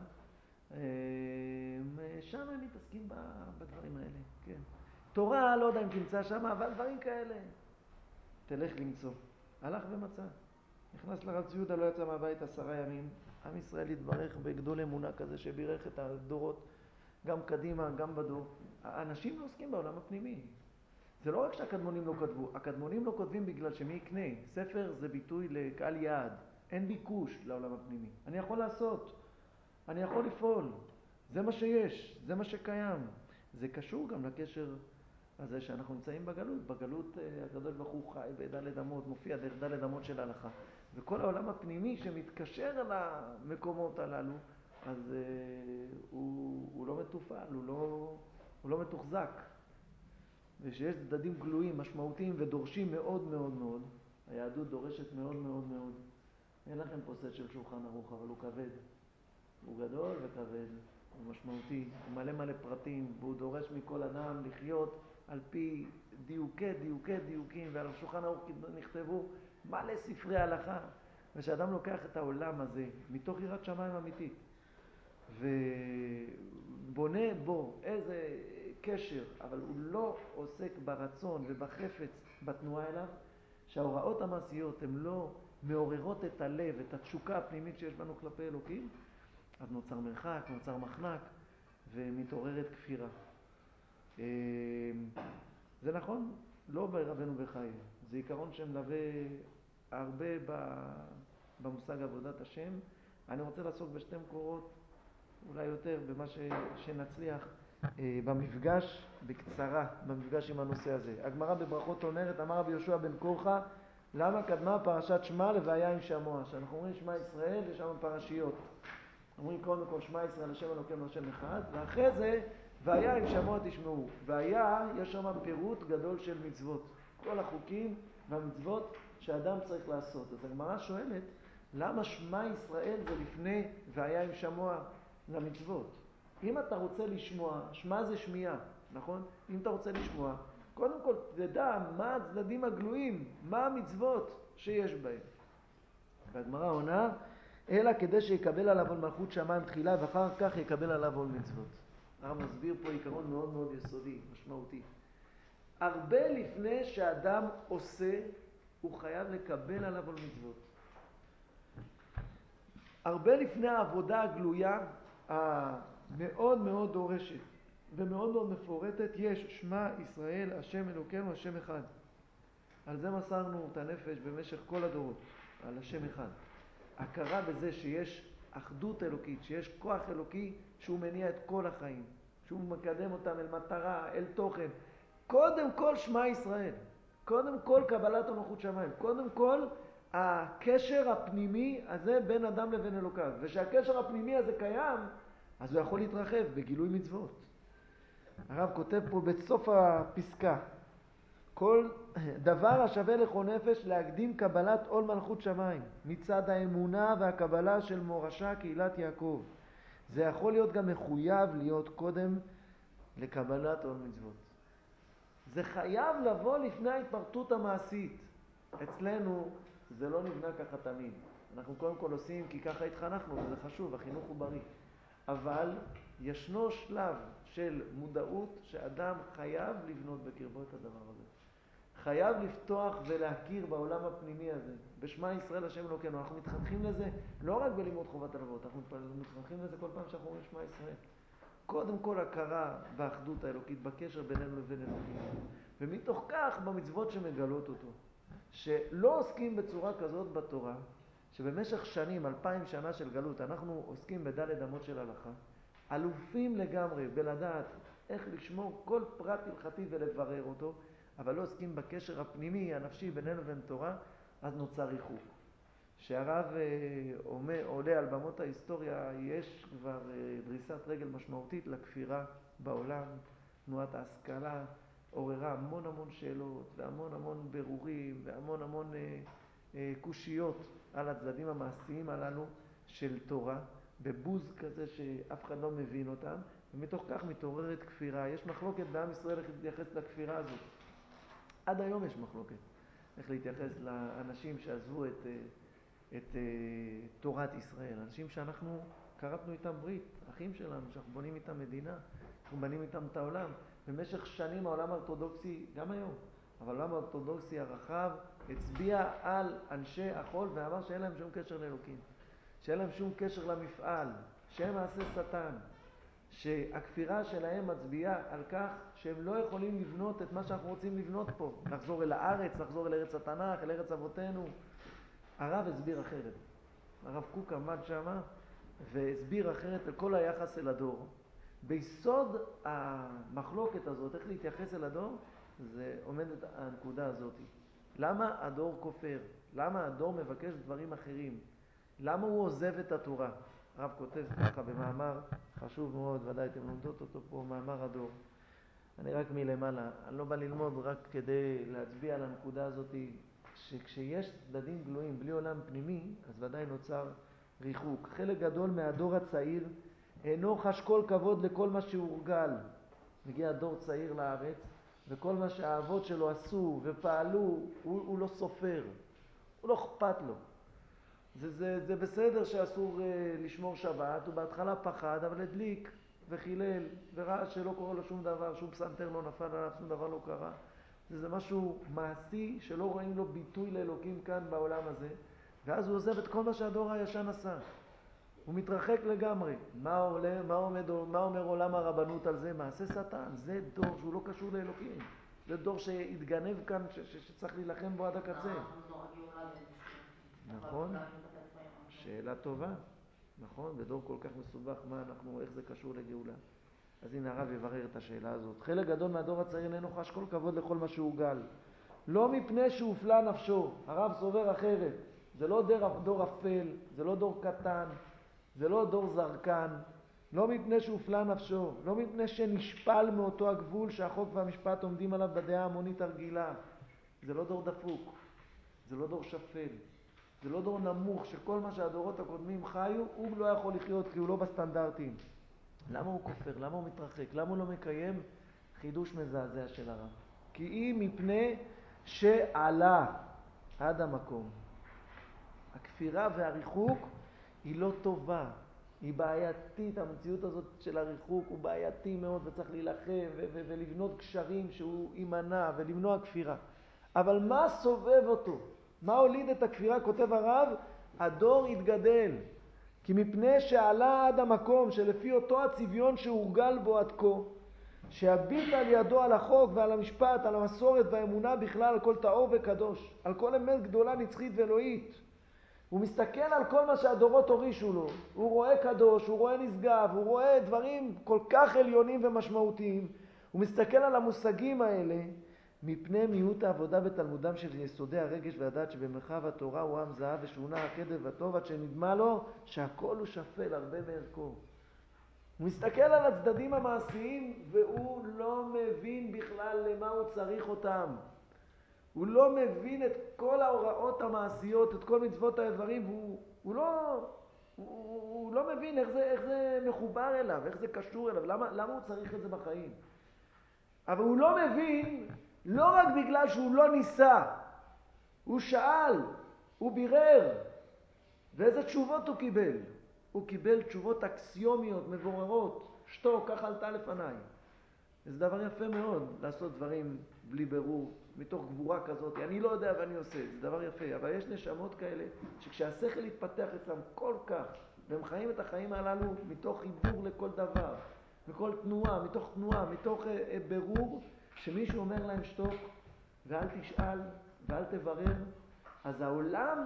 שם הם מתעסקים בדברים האלה, כן. תורה, לא יודע אם תמצא שם, אבל דברים כאלה. תלך למצוא. הלך ומצא. נכנס לרב צבי יהודה, לא יצא מהבית 10 ימים. עם ישראל התברך בגדול אמונה כזה שבירך את הדורות, גם קדימה, גם בדור. האנשים לא עוסקים בעולם הפנימי. זה לא רק שהקדמונים לא כתבו, הקדמונים לא כותבים בגלל שמי יקנה. ספר זה ביטוי לקהל יעד. אין ביקוש לעולם הפנימי. אני יכול לעשות, אני יכול לפעול. זה מה שיש, זה מה שקיים. זה קשור גם לקשר הזה שאנחנו נמצאים בגלות. בגלות הקדוש ברוך הוא חי בדלת אמות, מופיע דרך דלת אמות של ההלכה. וכל העולם הפנימי שמתקשר על המקומות הללו, אז הוא לא מטופל, הוא לא מתוחזק. ושיש צדדים גלויים, משמעותיים ודורשים מאוד מאוד מאוד. היהדות דורשת מאוד מאוד מאוד. אין לכם פה סט של שולחן ערוך, אבל הוא כבד. הוא גדול וכבד, הוא משמעותי, הוא מלא מלא פרטים, והוא דורש מכל אדם לחיות על פי דיוקים, ועל שולחן ערוך נכתבו מלא ספרי הלכה. ושאדם לוקח את העולם הזה מתוך יראת שמיים אמיתית, ובונה בו איזה קשר, אבל הוא לא עוסק ברצון ובחפץ בתנועה אליו, שההוראות המעשיות הן לא מעוררות את הלב, את התשוקה הפנימית שיש בנו כלפי אלוקים, אז נוצר מרחק, נוצר מחנק, ומתעוררת כפירה. זה נכון, לא ברבנו בחיי. זה עיקרון שמלווה הרבה במושג עבודת השם. אני רוצה לעסוק בשתי מקורות, אולי יותר, במה שנצליח במפגש, בקצרה, במפגש עם הנושא הזה. הגמרא בברכות אומרת, אמר רבי יהושע בן קורחה, למה קדמה פרשת שמע לוויה עם שמוע? שאנחנו אומרים שמע ישראל, יש שם פרשיות. אומרים קודם כל שמע ישראל, השם אלוקינו השם אחד, ואחרי זה והיה עם שמוע תשמעו. והיה, יש שם פירוט גדול של מצוות. כל החוקים והמצוות שאדם צריך לעשות. אז הגמרא שואלת, למה שמע ישראל זה לפני והיה עם שמוע למצוות? אם אתה רוצה לשמוע, שמע זה שמיעה, נכון? אם אתה רוצה לשמוע, קודם כל תדע מה הצדדים הגלויים, מה המצוות שיש בהם. והגמרא עונה, אלא כדי שיקבל עליו על מלכות שמיים תחילה, ואחר כך יקבל עליו עול מצוות. הרב מסביר פה עיקרון מאוד מאוד יסודי, משמעותי. הרבה לפני שאדם עושה, הוא חייב לקבל עליו עול מצוות. הרבה לפני העבודה הגלויה, המאוד מאוד דורשת ומאוד מאוד מפורטת, יש שמע ישראל, השם אלוקינו, השם אחד. על זה מסרנו את הנפש במשך כל הדורות, על השם אחד. הכרה בזה שיש אחדות אלוקית, שיש כוח אלוקי שהוא מניע את כל החיים, שהוא מקדם אותם אל מטרה, אל תוכן. קודם כל שמע ישראל, קודם כל קבלת המלכות שמיים, קודם כל הקשר הפנימי הזה בין אדם לבין אלוקיו. ושהקשר הפנימי הזה קיים, אז הוא יכול להתרחב בגילוי מצוות. הרב כותב פה בסוף הפסקה, כל דבר השווה לכל נפש להקדים קבלת עול מלכות שמיים מצד האמונה והקבלה של מורשה קהילת יעקב. זה יכול להיות גם מחויב להיות קודם לקבלת עול מצוות. זה חייב לבוא לפני ההתפרטות המעשית. אצלנו זה לא נבנה ככה תמיד. אנחנו קודם כל עושים כי ככה התחנכנו, וזה חשוב, החינוך הוא בריא. אבל ישנו שלב של מודעות שאדם חייב לבנות בקרבו את הדבר הזה. חייב לפתוח ולהכיר בעולם הפנימי הזה. בשמה ישראל השם אלוקינו. אנחנו מתחנכים לזה לא רק בלימוד חובת הלוות, אנחנו מתחנכים לזה כל פעם שאנחנו אומרים שמה ישראל. קודם כל הכרה באחדות האלוקית, בקשר בינינו לבין אלוקים. ומתוך כך במצוות שמגלות אותו. שלא עוסקים בצורה כזאת בתורה, שבמשך שנים, 2000 שנה של גלות, אנחנו עוסקים בדלת אמות של הלכה, אלופים לגמרי בלדעת איך לשמור כל פרט הלכתי ולברר אותו, אבל לא עוסקים בקשר הפנימי, הנפשי בינינו ובין תורה, אז נוצר ריחוק. שהרב עולה על במות ההיסטוריה, יש כבר דריסת רגל משמעותית לכפירה בעולם. תנועת ההשכלה עוררה המון המון שאלות והמון המון בירורים והמון המון קושיות על הצדדים המעשיים הללו של תורה, בבוז כזה שאף אחד לא מבין אותם, ומתוך כך מתעוררת כפירה. יש מחלוקת בעם ישראל איך להתייחס לכפירה הזאת. עד היום יש מחלוקת איך להתייחס לאנשים שעזבו את תורת ישראל, אנשים שאנחנו קרבנו איתם ברית, אחים שלנו, שאנחנו בונים איתם מדינה, אנחנו בונים איתם את העולם. במשך שנים העולם האורתודוקסי, גם היום, אבל העולם האורתודוקסי הרחב הצביע על אנשי החול ואמר שאין להם שום קשר לאלוקים, שאין להם שום קשר למפעל, שהם מעשה שטן, שהכפירה שלהם מצביעה על כך שהם לא יכולים לבנות את מה שאנחנו רוצים לבנות פה, לחזור אל הארץ, לחזור אל ארץ התנ"ך, אל ארץ אבותינו. הרב הסביר אחרת. הרב קוק עמד שמה והסביר אחרת על כל היחס אל הדור. ביסוד המחלוקת הזאת, איך להתייחס אל הדור, זה עומדת הנקודה הזאת. למה הדור כופר? למה הדור מבקש דברים אחרים? למה הוא עוזב את התורה? הרב כותב ככה במאמר חשוב מאוד, ודאי אתם לומדות אותו פה, מאמר הדור. אני רק מלמעלה, אני לא בא ללמוד רק כדי להצביע על הנקודה הזאת, שכשיש צדדים גלויים בלי עולם פנימי, אז ודאי נוצר ריחוק. חלק גדול מהדור הצעיר אינו חש כל כבוד לכל מה שהורגל. מגיע דור צעיר לארץ, וכל מה שהאבות שלו עשו ופעלו, הוא לא סופר, הוא לא אכפת לו. זה בסדר שאסור לשמור שבת, הוא בהתחלה פחד, אבל הדליק וחילל, וראה שלא קורה לו שום דבר, שום פסנתר לא נפל עליו, שום דבר לא קרה. זה משהו מעשי שלא רואים לו ביטוי לאלוקים כאן בעולם הזה, ואז הוא עוזב את כל מה שהדור הישן עשה. הוא מתרחק לגמרי. מה אומר עולם הרבנות על זה? מעשה שטן. זה דור שהוא לא קשור לאלוקים. זה דור שהתגנב כאן, שצריך להילחם בו עד הקצה. נכון? שאלה טובה. נכון? בדור כל כך מסובך, איך זה קשור לגאולה? אז הנה הרב יברר את השאלה הזאת. חלק גדול מהדור הצעיר איננו חש כל כבוד לכל מה שהורגל. לא מפני שהופלה נפשו. הרב סובר אחרת. זה לא דור אפל, זה לא דור קטן, זה לא דור זרקן. לא מפני שהופלה נפשו, לא מפני שנשפל מאותו הגבול שהחוק והמשפט עומדים עליו בדעה המונית הרגילה. זה לא דור דפוק, זה לא דור שפל, זה לא דור נמוך שכל מה שהדורות הקודמים חיו, הוא לא יכול לחיות כי הוא לא בסטנדרטים. למה הוא כופר? למה הוא מתרחק? למה הוא לא מקיים חידוש מזעזע של הרב? כי אם מפני שעלה עד המקום. הכפירה והריחוק היא לא טובה, היא בעייתית. המציאות הזאת של הריחוק הוא בעייתי מאוד, וצריך להילחם ולבנות קשרים שהוא יימנע ולמנוע כפירה. אבל מה סובב אותו? מה הוליד את הכפירה? כותב הרב, הדור התגדל. כי מפני שעלה עד המקום שלפי אותו הצביון שהורגל בו עד כה, שהביט על ידו על החוק ועל המשפט, על המסורת והאמונה בכלל, על כל טהור וקדוש, על כל אמת גדולה נצחית ואלוהית, הוא מסתכל על כל מה שהדורות הורישו לו. הוא רואה קדוש, הוא רואה נשגב, הוא רואה דברים כל כך עליונים ומשמעותיים. הוא מסתכל על המושגים האלה מפני מיעוט העבודה בתלמודם של יסודי הרגש והדעת שבמרחב התורה הוא עם זהב ושונה הקדב הטוב עד שנדמה לו שהכל הוא שפל הרבה מערכו. הוא מסתכל על הצדדים המעשיים והוא לא מבין בכלל למה הוא צריך אותם. הוא לא מבין את כל ההוראות המעשיות, את כל מצוות האיברים, והוא לא מבין איך זה מחובר אליו, איך זה קשור אליו, למה הוא צריך את זה בחיים. אבל הוא לא מבין, לא רק בגלל שהוא לא ניסה, הוא שאל, הוא בירר, ואיזה תשובות הוא קיבל. הוא קיבל תשובות אקסיומיות, מבוררות, שתוק, כך עלתה לפניי. זה דבר יפה מאוד, לעשות דברים בלי ברור, מתוך גבורה כזאת. אני לא יודע ואני עושה, זה דבר יפה. אבל יש נשמות כאלה שכשהשכל יתפתח אצלם כל כך, והם חיים את החיים הללו מתוך חיבור לכל דבר, מכל תנועה, מתוך ברור, שמישהו אומר להם שתוק, ואל תשאל, ואל תברר, אז העולם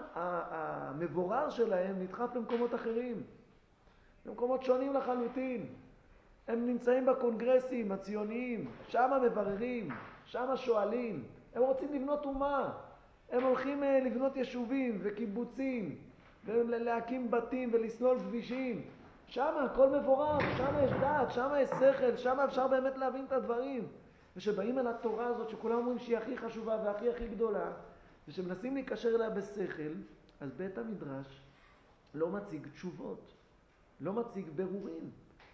המבורר שלהם נדחף למקומות אחרים, למקומות שונים לחלוטין. הם נמצאים בקונגרסים הציוניים, שם מבררים, שם שואלים. הם רוצים לבנות אומה. הם הולכים לבנות יישובים וקיבוצים, ולהקים בתים ולסלול כבישים. שם הכל מבורר, שם יש דעת, שם יש שכל, שם אפשר באמת להבין את הדברים. ושבאים אל התורה הזאת שכולם אומרים שהיא הכי חשובה והכי גדולה, ושמנסים להיקשר אליה בשכל, אז בית המדרש לא מציג תשובות, לא מציג ברורים.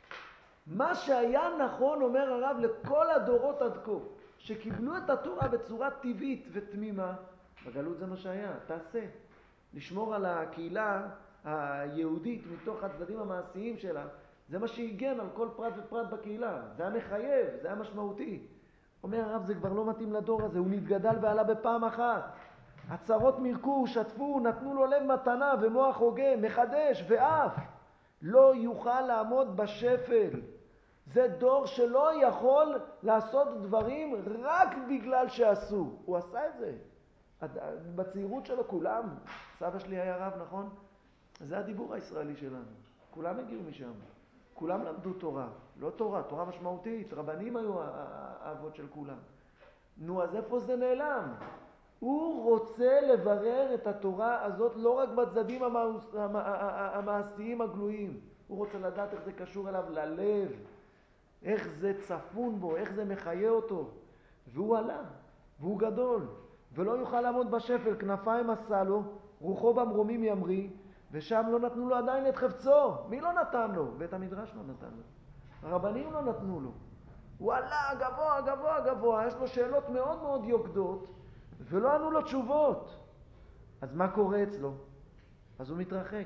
מה שהיה נכון, אומר הרב, לכל הדורות עד כה, שקיבלו את התורה בצורה טבעית ותמימה, בגלות זה מה שהיה, תעשה. לשמור על הקהילה היהודית מתוך הצדדים המעשיים שלה, זה מה שהגן על כל פרט ופרט בקהילה. זה היה מחייב, זה היה משמעותי. אומר הרב, זה כבר לא מתאים לדור הזה, הוא נתגדל ועלה בפעם אחת. הצרות מרקו, שטפו, נתנו לו לב מתנה ומוח הוגה, מחדש ואף לא יוכל לעמוד בשפל. זה דור שלא יכול לעשות דברים רק בגלל שעשו. הוא עשה את זה. בצעירות שלו כולם, סבא שלי היה רב, נכון? זה הדיבור הישראלי שלנו. כולם הגיעו משם. כולם למדו תורה. לא תורה, תורה משמעותית. רבנים היו האבות של כולם. נו, אז איפה זה נעלם? הוא רוצה לברר את התורה הזאת לא רק בצדדים המעשיים הגלויים. הוא רוצה לדעת איך זה קשור אליו ללב. איך זה צפון בו, איך זה מחיה אותו. והוא עלה, והוא גדול, ולא יוכל לעמוד בשפל, כנפיים עשה לו, רוחו במרומים ימריא, ושם לא נתנו לו עדיין את חפצו. מי לא נתן לו? בית המדרש לא נתן לו. הרבנים לא נתנו לו. הוא עלה גבוה, גבוה, גבוה, יש לו שאלות מאוד מאוד יוקדות, ולא ענו לו תשובות. אז מה קורה אצלו? אז הוא מתרחק.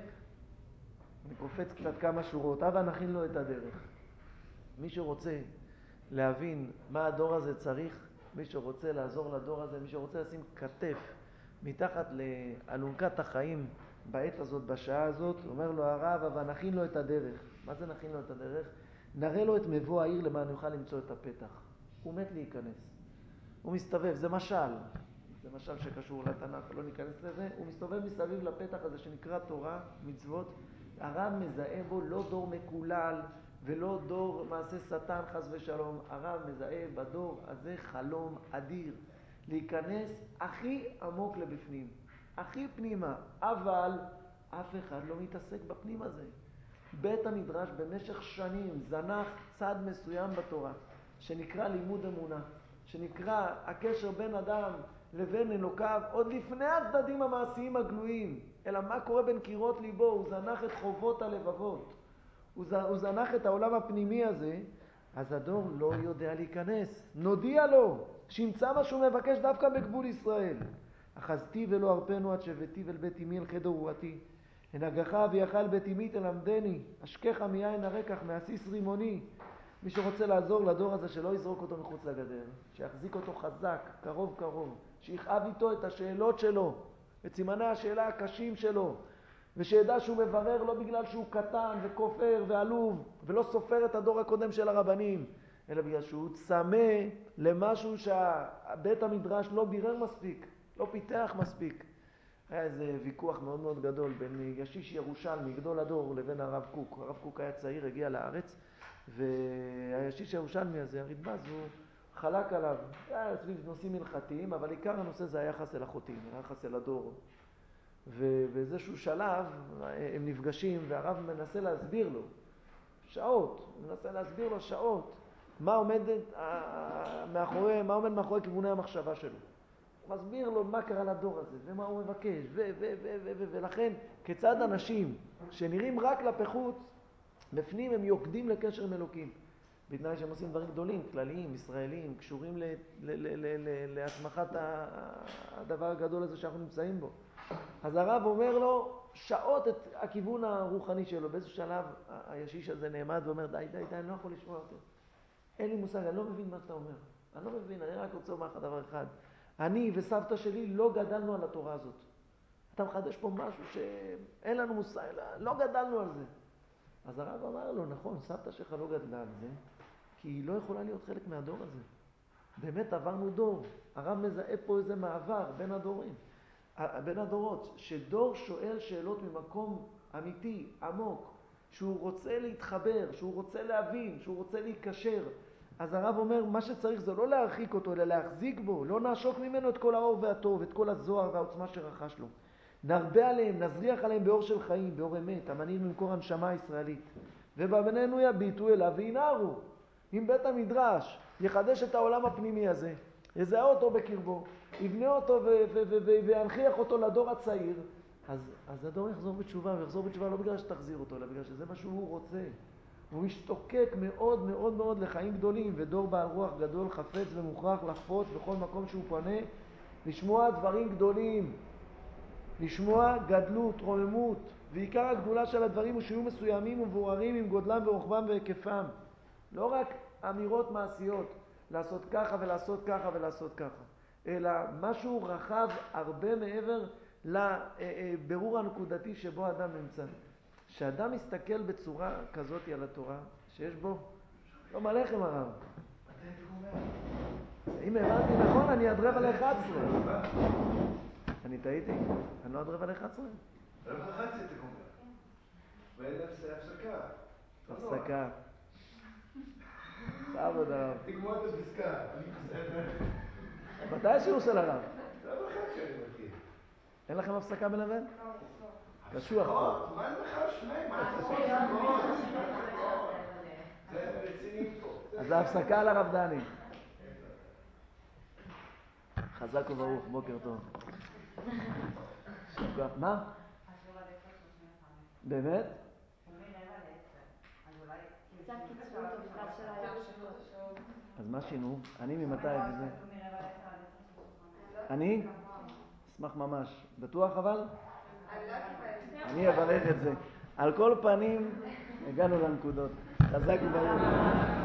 אני קופץ קצת כמה שורות, אבל נכין לו את הדרך. מי שרוצה להבין מה הדור הזה צריך, מי שרוצה לעזור לדור הזה, מי שרוצה לשים כתף מתחת לאלונקת החיים בעת הזאת, בשעה הזאת, אומר לו הרב, אבל נכין לו את הדרך. מה זה נכין לו את הדרך? נראה לו את מבוא העיר למען יוכל למצוא את הפתח. הוא מת להיכנס. הוא מסתובב, זה משל. זה משל שקשור לתנ"ך, לא ניכנס לזה. הוא מסתובב מסביב לפתח הזה שנקרא תורה, מצוות. הרב מזהה בו לא דור מקולל ולא דור מעשה שטן חס ושלום. הרב מזהה בדור הזה חלום אדיר. להיכנס הכי עמוק לבפנים, הכי פנימה. אבל אף אחד לא מתעסק בפנים הזה. בית המדרש במשך שנים זנח צד מסוים בתורה, שנקרא לימוד אמונה, שנקרא הקשר בין אדם לבין אלוקיו, עוד לפני הצדדים המעשיים הגלויים, אלא מה קורה בין קירות ליבו. הוא זנח את חובות הלבבות, הוא זנח את העולם הפנימי הזה. אז הדור לא יודע להיכנס. נודיע לו שימצא מה שהוא מבקש דווקא בגבול ישראל. אחזתי ולא הרפנו עד שביתי ואל בית אמי אל חדר רועתי. הנהגך ויחל בית אמי תלמדני, אשכך מיין הרקח מעסיס רימוני. מי שרוצה לעזור לדור הזה שלא יזרוק אותו מחוץ לגדר, שיחזיק אותו חזק, קרוב קרוב, שיכאב איתו את השאלות שלו, את סימני השאלה הקשים שלו, ושידע שהוא מברר לא בגלל שהוא קטן וכופר ועלוב ולא סופר את הדור הקודם של הרבנים, אלא בגלל שהוא צמא למשהו שבית המדרש לא בירר מספיק, לא פיתח מספיק. היה איזה ויכוח מאוד מאוד גדול בין ישיש ירושלמי, גדול הדור, לבין הרב קוק. הרב קוק היה צעיר, הגיע לארץ, והישיש ירושלמי הזה, הרדב"ז, הוא חלק עליו. היה סביב נושאים הלכתיים, אבל עיקר הנושא זה היחס אל החוטאים, היחס אל הדור. ובאיזשהו שלב הם נפגשים, והרב מנסה להסביר לו, שעות, מה עומד מאחורי כיווני המחשבה שלו. הוא מסביר לו מה קרה לדור הזה, ומה הוא מבקש, ולכן כיצד אנשים שנראים רק כלפי חוץ, בפנים הם יוקדים לקשר עם אלוקים. בתנאי שהם עושים דברים גדולים, כלליים, ישראלים, קשורים להסמכת הדבר הגדול הזה שאנחנו נמצאים בו. אז הרב אומר לו שעות את הכיוון הרוחני שלו. באיזשהו שלב הישיש הזה נעמד ואומר, די, אני לא יכול לשמוע יותר. אין לי מושג, אני לא מבין מה שאתה אומר. אני לא מבין, אני רק רוצה לומר לך דבר אחד. אני וסבתא שלי לא גדלנו על התורה הזאת. אתה מחדש פה משהו שאין לנו מושג, לא גדלנו על זה. אז הרב אמר לו, נכון, סבתא שלך לא גדלה על זה, כי היא לא יכולה להיות חלק מהדור הזה. באמת עברנו דור. הרב מזהה פה איזה מעבר בין הדורות, שדור שואל שאלות ממקום אמיתי, עמוק, שהוא רוצה להתחבר, שהוא רוצה להבין, שהוא רוצה להיקשר. אז הרב אומר, מה שצריך זה לא להרחיק אותו, אלא להחזיק בו, לא נעשוק ממנו את כל האור והטוב, את כל הזוהר והעוצמה שרכש לו. נרבה עליהם, נזריח עליהם באור של חיים, באור אמת, המנהיג ממקור הנשמה הישראלית. ובבנינו יביטו אליו וינערו. אם בית המדרש יחדש את העולם הפנימי הזה, יזהה אותו בקרבו, יבנה אותו וינחיח אותו לדור הצעיר, אז הדור יחזור בתשובה, ויחזור בתשובה לא בגלל שתחזיר אותו, אלא בגלל שזה מה שהוא רוצה. הוא משתוקק מאוד מאוד מאוד לחיים גדולים, ודור בעל רוח גדול חפץ ומוכרח לחפוץ בכל מקום שהוא פונה, לשמוע דברים גדולים, לשמוע גדלות, רוממות, ועיקר הגדולה של הדברים הוא שיהיו מסוימים ומבוררים עם גודלם ורוחבם והיקפם. לא רק אמירות מעשיות, לעשות ככה ולעשות ככה ולעשות ככה, אלא משהו רחב הרבה מעבר לבירור הנקודתי שבו אדם נמצא. שאדם מסתכל בצורה כזאת על התורה, שיש בו, לא מלאכם הרב. אם הבנתי נכון, אני עד רבע ל-11. אני טעיתי? אני לא עד רבע ל-11? רבע ל-11 אתה גומר. ואין הפסקה. הפסקה. סעבוד הרב. תגמור את הפסקה. מתי השיעור של הרב? רבע ל-11 אני מתחיל. אין לכם הפסקה בלבן? קשוח פה. מה אין לך שני? מה זה הפסקות? זה רציני פה. אז ההפסקה על הרב דני. חזק וברוך, בוקר טוב. מה? באמת? אז מה שינו? אני ממתי וזה? אני? אשמח ממש. בטוח אבל? אני אברך את זה. על כל פנים, הגענו לנקודות. חזק וברוך.